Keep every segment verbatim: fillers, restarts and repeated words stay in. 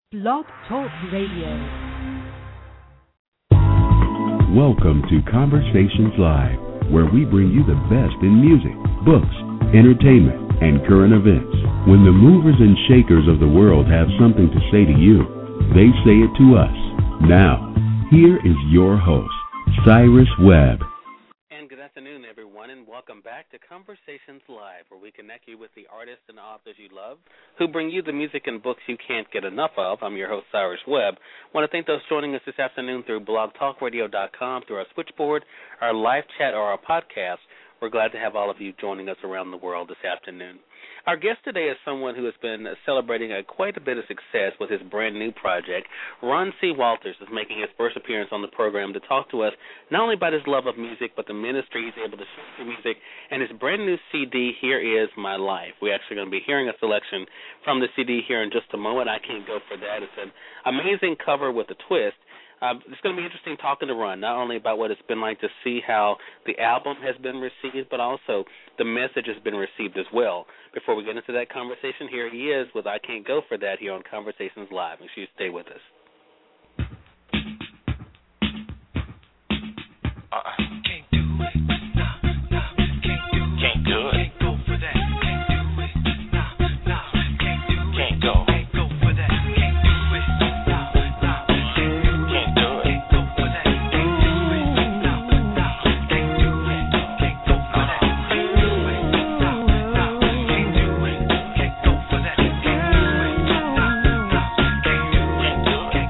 Blog Talk Radio. Welcome to Conversations Live, where we bring you the best in music, books, entertainment, and current events. When the movers and shakers of the world have something to say to you, they say it to us. Now, here is your host, Cyrus Webb. And good afternoon, everyone, and welcome back to Conversations Live, where we connect you with the artists and authors you love, who bring you the music and books you can't get enough of. I'm your host, Cyrus Webb. I want to thank those joining us this afternoon through blog talk radio dot com, through our switchboard, our live chat, or our podcast. We're glad to have all of you joining us around the world this afternoon. Our guest today is someone who has been celebrating a, quite a bit of success with his brand-new project. Ron C. Walters is making his first appearance on the program to talk to us not only about his love of music, but the ministry he's able to share through music, and his brand-new C D, Here Is My Life. We're actually going to be hearing a selection from the C D here in just a moment. I can't go for that. It's an amazing cover with a twist. Uh, it's going to be interesting talking to Ron, not only about what it's been like to see how the album has been received, but also the message has been received as well. Before we get into that conversation, here he is with I Can't Go For That here on Conversations Live. Make sure you stay with us. Uh-uh. Can't do it. Nah, nah, can't do it. Can't do it. Can't go for that. Can't do it. Nah, nah, can't do it. Can't go. Can't go for that. Can't do it. Nah, nah, can't do it. Can't go for that. Can't do it. Nah, nah, can't do it. Can't go for that. Can't do it. Nah, nah, can't do it. Can't go for that. Can't do it. Nah, nah, can't do it. Can't do it.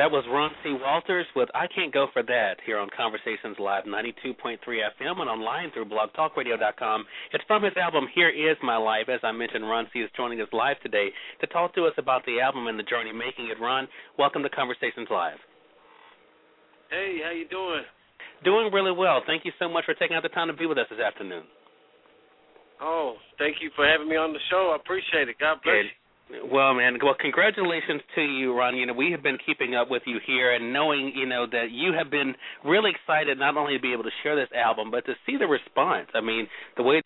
That was Ron C. Walters with I Can't Go For That here on Conversations Live, ninety-two point three F M and online through blog talk radio dot com. It's from his album, Here Is My Life. As I mentioned, Ron C. is joining us live today to talk to us about the album and the journey making it. Ron, welcome to Conversations Live. Hey, how you doing? Doing really well. Thank you so much for taking out the time to be with us this afternoon. Oh, thank you for having me on the show. I appreciate it. God bless you. Well, man, well, congratulations to you, Ron. You know, we have been keeping up with you here and knowing, you know, that you have been really excited not only to be able to share this album, but to see the response. I mean, the way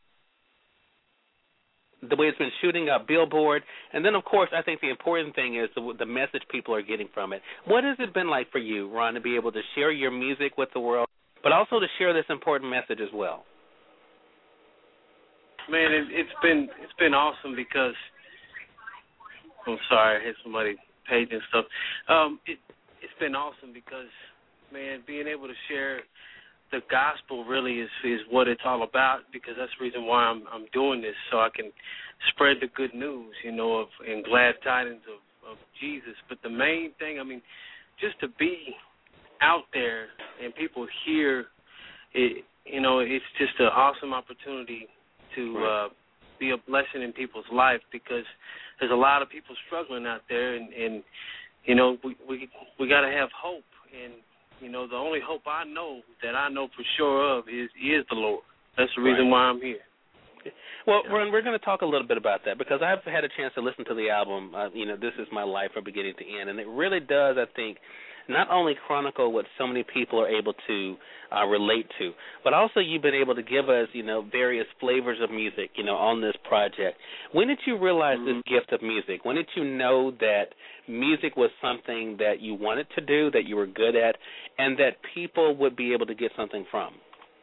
the way it's been shooting up Billboard, and then, of course, I think the important thing is the, the message people are getting from it. What has it been like for you, Ron, to be able to share your music with the world, but also to share this important message as well? Man, it, it's been it's been awesome because I'm sorry, I had somebody paging stuff. Um, it, it's been awesome because, man, being able to share the gospel really is, is what it's all about, because that's the reason why I'm I'm doing this, so I can spread the good news, you know, of and glad tidings of, of Jesus. But the main thing, I mean, just to be out there and people hear it, you know, it's just an awesome opportunity to right. uh, be a blessing in people's life, because there's a lot of people struggling out there, and, and you know, we we we got to have hope. And you know, the only hope I know that I know for sure of is is the Lord. That's the reason right. why I'm here. Well, yeah. Ron, we're going to talk a little bit about that, because I've had a chance to listen to the album, uh, you know, This Is My Life from beginning to end, and it really does, I think, not only chronicle what so many people are able to uh, relate to, but also you've been able to give us, you know, various flavors of music, you know, on this project. When did you realize mm-hmm. this gift of music? When did you know that music was something that you wanted to do, that you were good at, and that people would be able to get something from?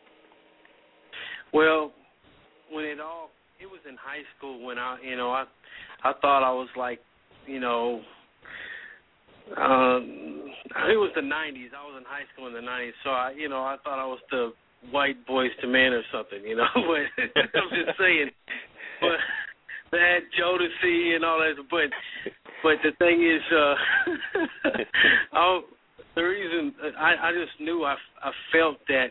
Well, when it all, it was in high school when I, you know, I, I thought I was like, you know, Um, it was the nineties. I was in high school in the nineties, so I, you know, I thought I was the white Boys to Men or something, you know. But I'm just saying, but they had Jodeci and all that. But, but the thing is, uh, I'll, the reason I, I just knew I, I felt that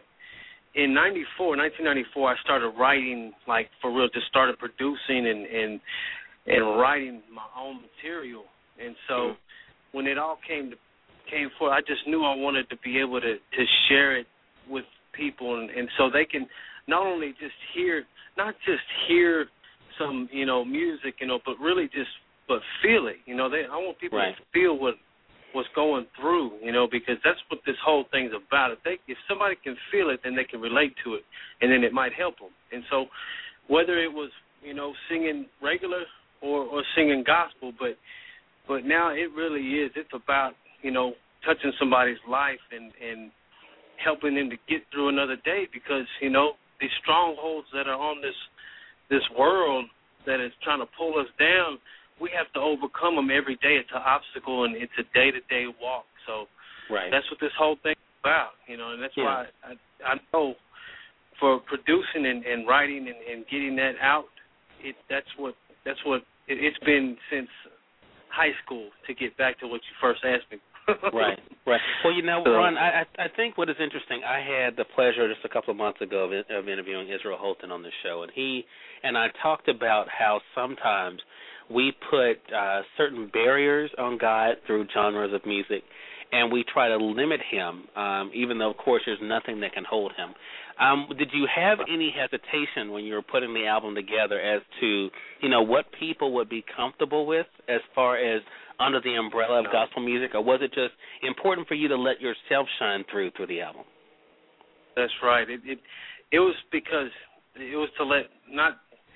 in ninety-four, nineteen ninety-four, I started writing, like for real, just started producing and and and writing my own material, and so. Mm-hmm. When it all came to, came forth, I just knew I wanted to be able to, to share it with people, and, and so they can not only just hear, not just hear some, you know, music, you know, but really just, but feel it. You know, they, I want people right. to feel what what's going through, you know, because that's what this whole thing's about. If they, if somebody can feel it, then they can relate to it, and then it might help them. And so, whether it was, you know, singing regular or, or singing gospel, but But now it really is. It's about, you know, touching somebody's life and, and helping them to get through another day, because, you know, these strongholds that are on this this world that is trying to pull us down, we have to overcome them every day. It's an obstacle, and it's a day-to-day walk. So right. that's what this whole thing is about, you know, and that's yeah. why I, I know for producing and, and writing and, and getting that out, it that's what that's what it, it's been since high school, to get back to what you first asked me. right, right. Well, you know, so, Ron, I, I think what is interesting, I had the pleasure just a couple of months ago of, of interviewing Israel Houghton on the show, and he and I talked about how sometimes we put uh, certain barriers on God through genres of music, and we try to limit him, um, even though, of course, there's nothing that can hold him. Um, did you have any hesitation when you were putting the album together as to, you know, what people would be comfortable with as far as under the umbrella of no. gospel music, or was it just important for you to let yourself shine through through the album? That's right. It it, it was because it was to let not.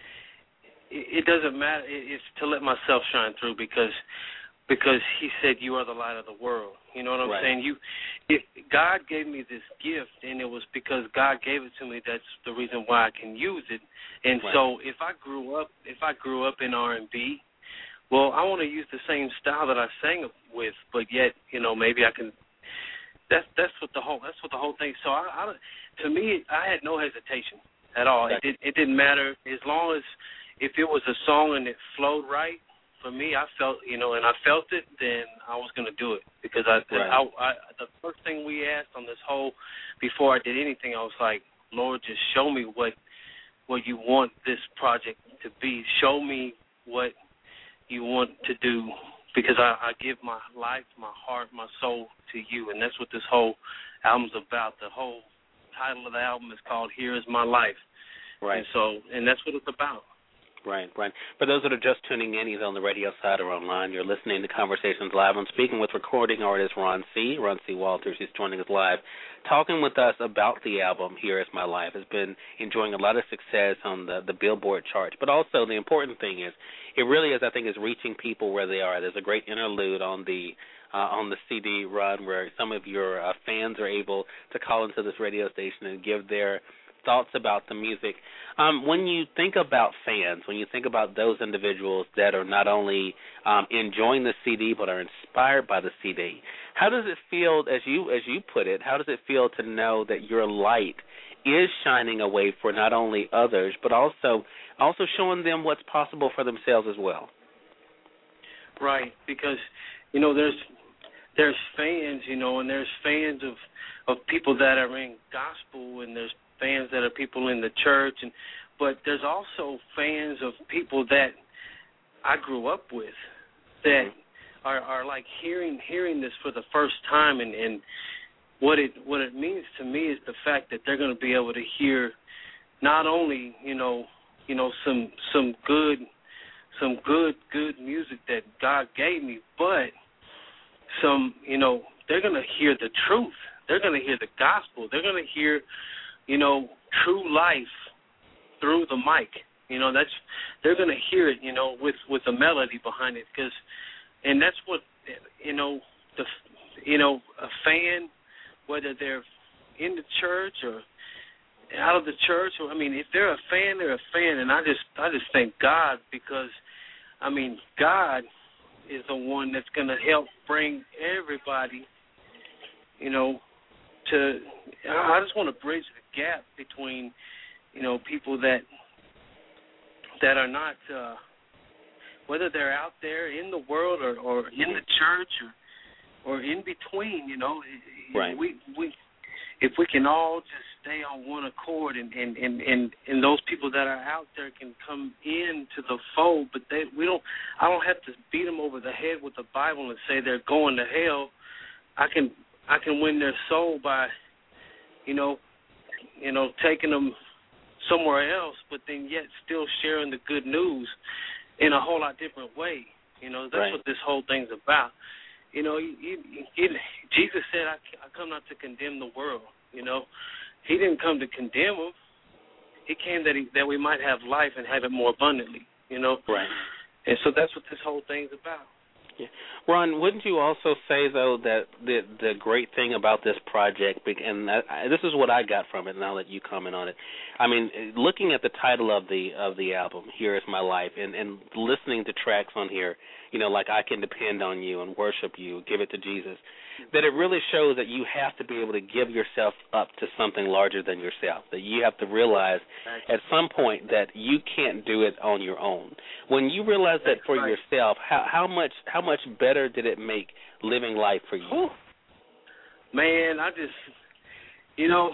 It, it doesn't matter. It, it's to let myself shine through, because because he said you are the light of the world. You know what I'm right. saying? You, if God gave me this gift, and it was because God gave it to me. That's the reason why I can use it. And right. so, if I grew up, if I grew up in R and B, well, I want to use the same style that I sang with, but yet, you know, maybe I can. That's that's what the whole that's what the whole thing. So, I, I to me, I had no hesitation at all. It, it it didn't matter as long as if it was a song and it flowed right for me, I felt, you know, and I felt it, then I was going to do it because I, right. I, I, the first thing we asked on this whole, before I did anything, I was like, Lord, just show me what, what you want this project to be. Show me what you want to do, because I, I give my life, my heart, my soul to you, and that's what this whole album's about. The whole title of the album is called Here Is My Life. Right. And so, and that's what it's about. Right, right. For those that are just tuning in, either on the radio side or online, you're listening to Conversations Live. I'm speaking with recording artist Ron C. Ron C. Walters. He's joining us live, talking with us about the album Here Is My Life. Has been enjoying a lot of success on the, the Billboard charts. But also the important thing is, it really is, I think, is reaching people where they are. There's a great interlude on the uh, on the C D, Ron, where some of your uh, fans are able to call into this radio station and give their thoughts about the music. Um, when you think about fans, when you think about those individuals that are not only um, enjoying the C D but are inspired by the C D, how does it feel, as you as you put it, how does it feel to know that your light is shining a way for not only others but also also showing them what's possible for themselves as well? Right, because you know there's there's fans, you know, and there's fans of of people that are in gospel, and there's fans that are people in the church, and but there's also fans of people that I grew up with that are, are like hearing hearing this for the first time, and, and what it what it means to me is the fact that they're going to be able to hear not only you know you know some some good some good good music that God gave me, but some you know they're going to hear the truth. They're going to hear the gospel. They're going to hear you know, true life through the mic. You know, that's they're going to hear it, you know, with, with a melody behind it, because, and that's what, you know, the, you know, a fan, whether they're in the church or out of the church, or I mean, if they're a fan, they're a fan, and I just, I just thank God, because, I mean, God is the one that's going to help bring everybody, you know, to. I just want to bridge the gap between, you know, people that that are not, uh, whether they're out there in the world or, or in the church or or in between, you know. Right. We we if we can all just stay on one accord, and and, and, and, and those people that are out there can come into the fold, but they we don't. I don't have to beat them over the head with the Bible and say they're going to hell. I can I can win their soul by, you know, you know, taking them somewhere else, but then yet still sharing the good news in a whole lot different way. You know, that's right. what this whole thing's about. You know, you, you, you, Jesus said, I, I come not to condemn the world, you know. He didn't come to condemn them. He came that he, that we might have life and have it more abundantly, you know. Right. And so that's what this whole thing's about. Yeah. Ron, wouldn't you also say, though, that the the great thing about this project, and I, this is what I got from it, and I'll let you comment on it. I mean, looking at the title of the of the album, Here Is My Life, and, and listening to tracks on here, you know, like I Can Depend on You and Worship You, Give It to Jesus, that it really shows that you have to be able to give yourself up to something larger than yourself, that you have to realize at some point that you can't do it on your own. When you realize that for right. yourself, how, how much how much better did it make living life for you? Whew. Man, I just, you know,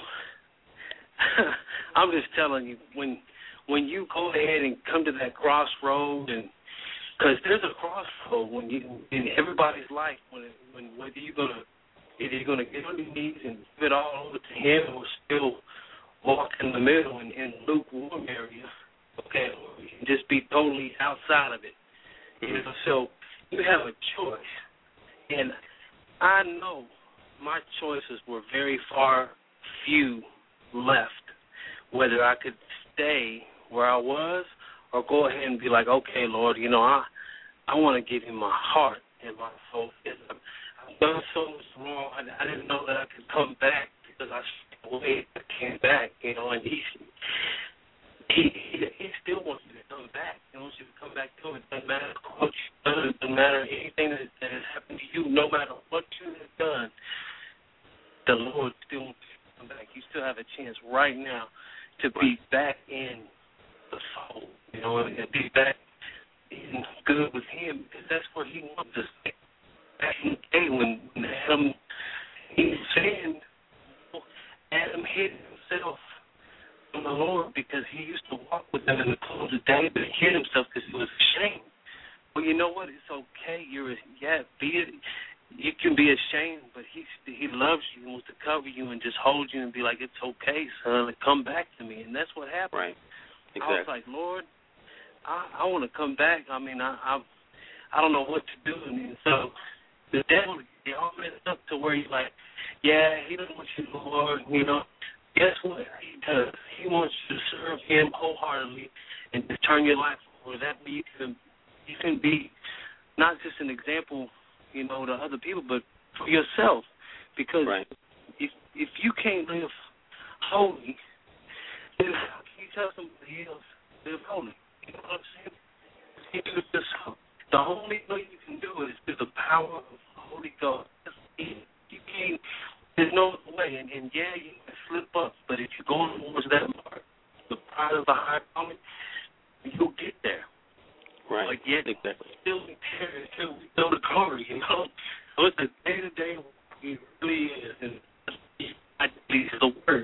I'm just telling you, when when you go ahead and come to that crossroad, and because there's a crossroad when you in everybody's life, when it, when whether you're gonna either you're gonna get on your knees and give it all over to Him, or still walk in the middle and in lukewarm area, okay, or you can just be totally outside of it. You know, so you have a choice, and I know my choices were very far few left, whether I could stay where I was or go ahead and be like, okay, Lord, you know, I I want to give you my heart and my soul. I've done so much wrong. I, I didn't know that I could come back because I stayed away. I came back, you know, and he, he, he still wants you to come back. He wants you to come back to him. It doesn't matter what you've done. It doesn't matter anything that, that has happened to you. No matter what you have done, the Lord still wants you to come back. You still have a chance right now to be back in the soul, you know, and be back isn't good with him because that's where he wants us. Back in the day when, when Adam, he was saying, Adam hid himself from the Lord because he used to walk with him in the cool of the day, but he hid himself because he was ashamed. Well, you know what? It's okay. You're yeah, be it. You can be ashamed, but he he loves you and wants to cover you and just hold you and be like, it's okay, son, and come back to me. And that's what happened. Right. Exactly. I was like, Lord, I, I want to come back. I mean, I, I I don't know what to do. And so the devil, he all messed up to where he's like, yeah, he doesn't want you to Lord, you know. Guess what he does? He wants you to serve him wholeheartedly and to turn your life over. That way you can, you can be not just an example, you know, to other people, but for yourself. Because right. if if you can't live holy, then how can you tell somebody else to live holy? You know what I'm saying? You do it yourself. The only way you can do it is through the power of the Holy Ghost. You can't. There's no other way. And, and yeah, you can slip up, but if you're going towards that mark, the pride of the high calling, you'll get there. Right. But yet, exactly. still be there until we know the glory, you know? So it's a day-to-day work. It really is. And I think it's the word.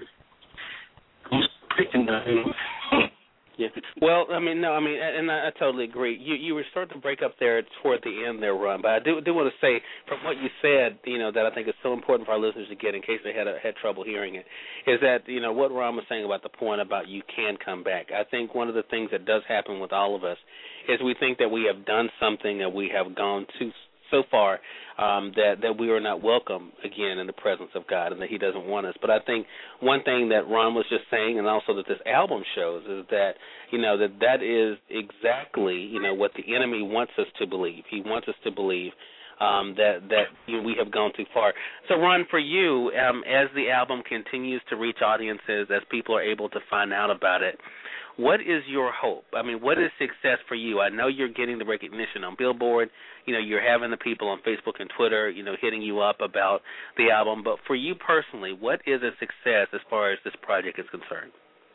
I'm preaching now, you know? Yeah. Well, I mean, no, I mean, and I, I totally agree. You you were starting to break up there toward the end there, Ron, but I do do want to say from what you said, you know, that I think is so important for our listeners to get in case they had a, had trouble hearing it, is that, you know, what Ron was saying about the point about you can come back. I think one of the things that does happen with all of us is we think that we have done something that we have gone too so far um, that, that we are not welcome again in the presence of God and that he doesn't want us. But I think one thing that Ron was just saying and also that this album shows is that, you know, that that is exactly, you know, what the enemy wants us to believe. He wants us to believe um, that, that you know, we have gone too far. So, Ron, for you, um, as the album continues to reach audiences, as people are able to find out about it, what is your hope? I mean, what is success for you? I know you're getting the recognition on Billboard. You know, you're having the people on Facebook and Twitter, you know, hitting you up about the album. But for you personally, what is a success as far as this project is concerned?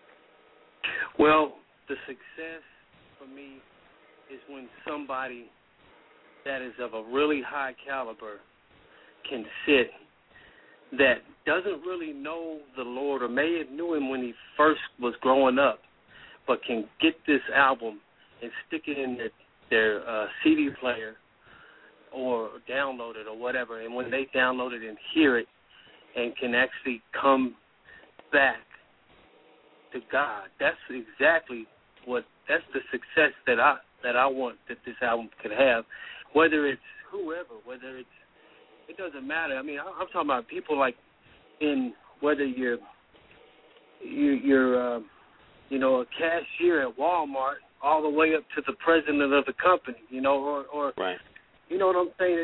Well, the success for me is when somebody that is of a really high caliber can sit that doesn't really know the Lord or may have knew him when he first was growing up, but can get this album and stick it in their, their uh, C D player or download it or whatever, and when they download it and hear it and can actually come back to God, that's exactly what, that's the success that I that I want that this album could have, whether it's whoever, whether it's, it doesn't matter. I mean, I'm talking about people like in, whether you're, you, you're, uh, you know, a cashier at Walmart all the way up to the president of the company, you know, or, or right. You know what I'm saying?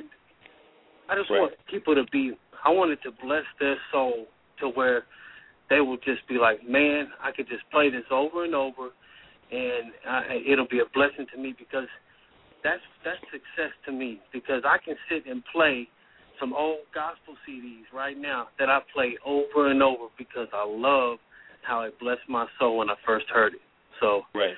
I just right. want people to be, I want it to bless their soul to where they will just be like, man, I could just play this over and over, and I, it'll be a blessing to me because that's that's success to me because I can sit and play some old gospel C Ds right now that I play over and over because I love how it blessed my soul when I first heard it. So right.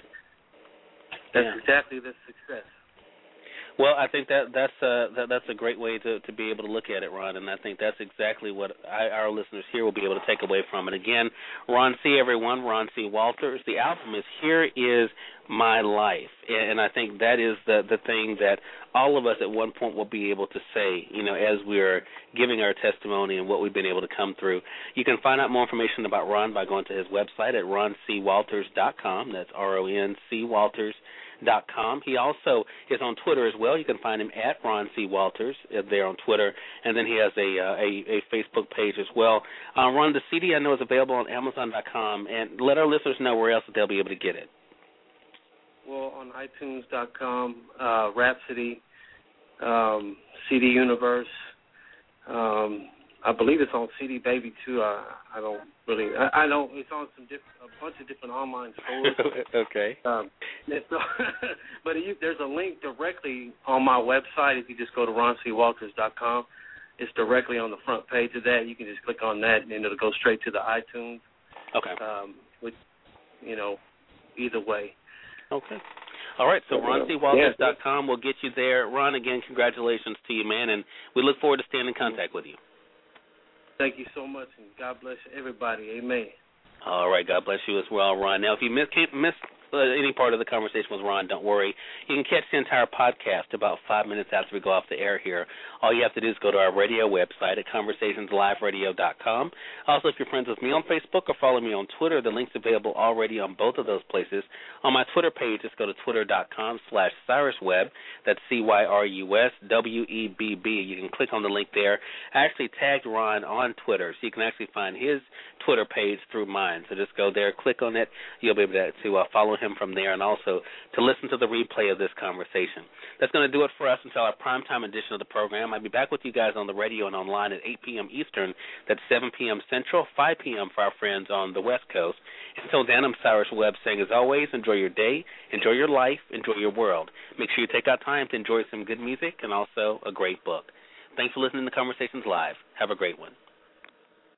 that's yeah. exactly the success. Well, I think that that's a that, that's a great way to, to be able to look at it, Ron, and I think that's exactly what I, our listeners here will be able to take away from it. Again, Ron C., everyone, Ron C. Walters. The album is Here Is My Life, and I think that is the the thing that all of us at one point will be able to say, you know, as we're giving our testimony and what we've been able to come through. You can find out more information about Ron by going to his website at ron c walters dot com. That's R O N C Walters. Dot com. He also is on Twitter as well. You can find him at Ron C. Walters there on Twitter, and then he has a uh, a, a Facebook page as well. Uh, Ron, the C D I know is available on Amazon dot com, and let our listeners know where else that they'll be able to get it. Well, on iTunes dot com, uh, Rhapsody, um, C D Universe. Um, I believe it's on C D Baby too. I, I don't really. I, I know it's on some different, a bunch of different online stores. Okay. Um, so, but you, there's a link directly on my website. If you just go to ron c walters dot com, it's directly on the front page of that. You can just click on that, and it'll go straight to the iTunes. Okay. Um, which, you know, either way. Okay. All right, so Ron C Walters dot com will get you there. Ron, again, congratulations to you, man, and we look forward to staying in contact with you. Thank you so much, and God bless everybody. Amen. All right, God bless you as well, Ron. Now, if you miss, can't miss uh, any part of the conversation with Ron, don't worry. You can catch the entire podcast about five minutes after we go off the air here. All you have to do is go to our radio website at conversations live radio dot com. Also, if you're friends with me on Facebook or follow me on Twitter, the link's available already on both of those places. On my Twitter page, just go to twitter dot com slash Cyrus Webb. That's C Y R U S W E B B. You can click on the link there. I actually tagged Ron on Twitter, so you can actually find his Twitter page through mine. So just go there, click on it. You'll be able to, to uh, follow him from there and also to listen to the replay of this conversation. That's going to do it for us until our primetime edition of the program. I'll be back with you guys on the radio and online at eight p.m. Eastern. That's seven p.m. Central, five p.m. for our friends on the West Coast. Until then, I'm Cyrus Webb saying, as always, enjoy your day, enjoy your life, enjoy your world. Make sure you take out time to enjoy some good music and also a great book. Thanks for listening to Conversations Live. Have a great one.